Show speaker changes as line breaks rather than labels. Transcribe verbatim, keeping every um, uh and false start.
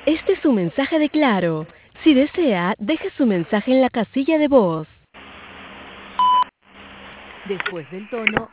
Este es un mensaje de Claro. Si desea, deje su mensaje en la casilla de voz. Después del tono,